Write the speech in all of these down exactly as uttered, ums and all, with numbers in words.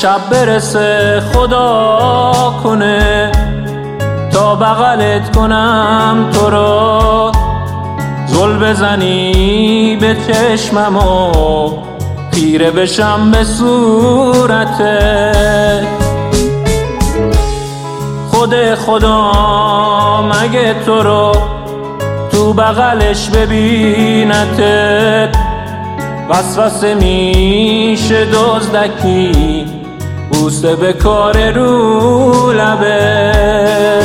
شب برسه خدا کنه تا بغلت کنم تو رو، زل بزنی به چشمم و خیره بشم به صورتت. خود خدا مگه تو رو تو بغلش ببینتت، وسوسه میشه دزدکی بوسه به کار رو لبه.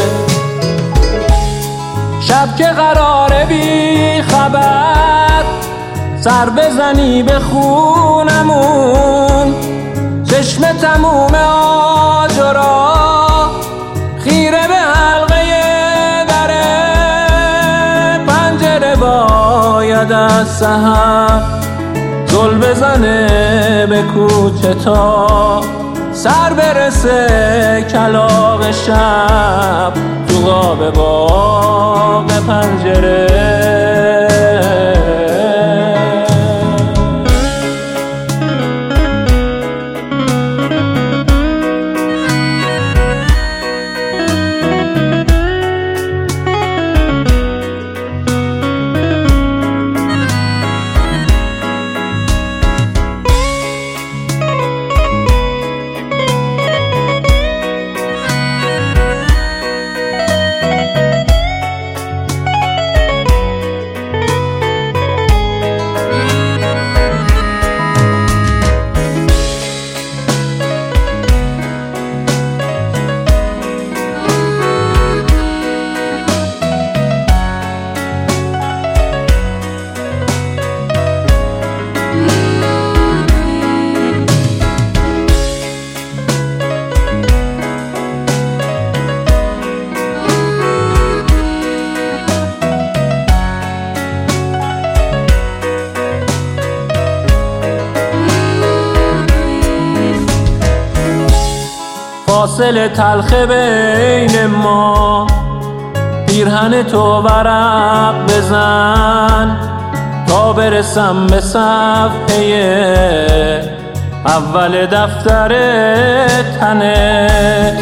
شب که قراره بی خبر سر بزنی به خونمون، چشم تموم آجرا خیره به حلقه دره، پنجره باید از سحر زل بزنه به کوچه تا سر برسه کلاغ شب تو قاب باغ پنجره. فاصله تلخ بین ما، پیرهن تو ورق بزن تا برسم به صفحه اول دفتر تنت.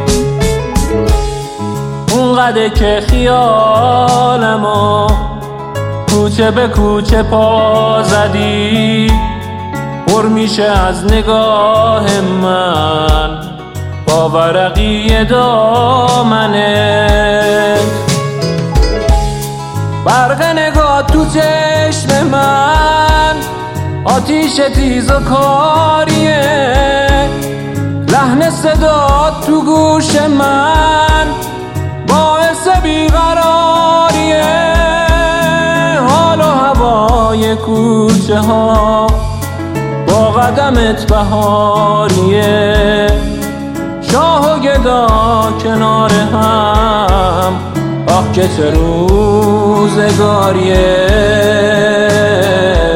اونقدر که خیالمو کوچه به کوچه پا زدی، پر میشه از نگاه من با ورقی دامنت. برق نگاه تو چشم من آتیش تیز و کاریه، لحن صدا تو گوش من باعث بیقراریه. حال و هوای کوچه ها با قدمت بهاریه، شاه و گدا کنار هم آه که چه روزگاریه.